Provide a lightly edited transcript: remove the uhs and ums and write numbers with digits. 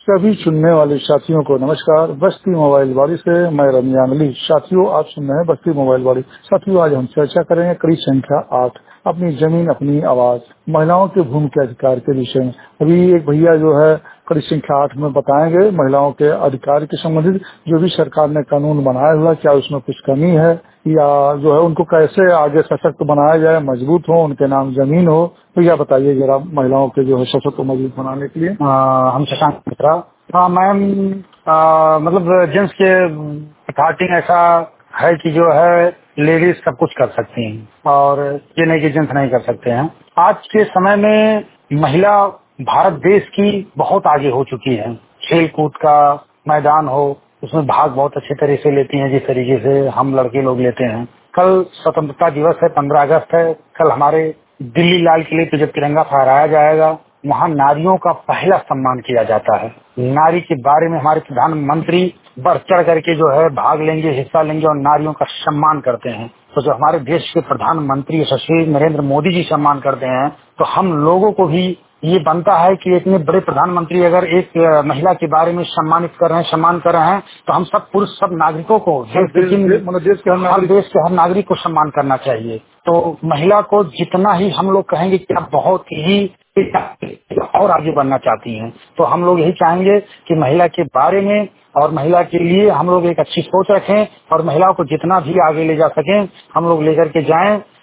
सभी सुनने वाले साथियों को नमस्कार। बस्ती मोबाइल बाड़ी से मैं रमजान अली। साथियों, आप सुन रहे हैं बस्ती मोबाइल बाड़ी। साथियों, आज हम चर्चा करेंगे कड़ी संख्या 8, अपनी जमीन अपनी आवाज, महिलाओं के भूमि अधिकार के विषय में। अभी एक भैया जो है कड़ी संख्या 8 में बताएंगे महिलाओं के अधिकार के संबंधित जो भी सरकार ने कानून बनाया हुआ, क्या उसमें कुछ कमी है या जो है उनको कैसे आगे सशक्त बनाया जाए, मजबूत हो, उनके नाम जमीन हो। तो यह बताइए जरा महिलाओं के जो है सशक्त मजबूत बनाने के लिए। हम शशांक मित्रा। हाँ मैम, मतलब जेंट्स के स्टार्टिंग ऐसा है कि जो है लेडीज सब कुछ कर सकती हैं और ये नहीं कि जेंट्स नहीं कर सकते हैं। आज के समय में महिला भारत देश की बहुत आगे हो चुकी है। खेल कूद का मैदान हो उसमें भाग बहुत अच्छे तरह से लेती हैं, जिस तरीके से हम लड़के लोग लेते हैं। कल स्वतंत्रता दिवस है, 15 अगस्त है। कल हमारे दिल्ली लाल किले पे जब तिरंगा फहराया जाएगा वहाँ नारियों का पहला सम्मान किया जाता है। नारी के बारे में हमारे प्रधानमंत्री बढ़ चढ़ करके जो है भाग लेंगे, हिस्सा लेंगे और नारियों का सम्मान करते हैं। तो जो हमारे देश के प्रधानमंत्री यशस्वी नरेंद्र मोदी जी सम्मान करते हैं, तो हम लोगों को भी ये बनता है कि इतने बड़े प्रधानमंत्री अगर एक महिला के बारे में सम्मानित कर रहे हैं, सम्मान कर रहे हैं, तो हम सब पुरुष सब नागरिकों को देश के हर नागरिक को सम्मान करना चाहिए। तो महिला को जितना ही हम लोग कहेंगे कि आप बहुत ही और आगे बढ़ना चाहती हैं, तो हम लोग यही चाहेंगे कि महिला के बारे में और महिला के लिए हम लोग एक अच्छी सोच रखें और महिलाओं को जितना भी आगे ले जा सकें हम लोग लेकर के जाएं।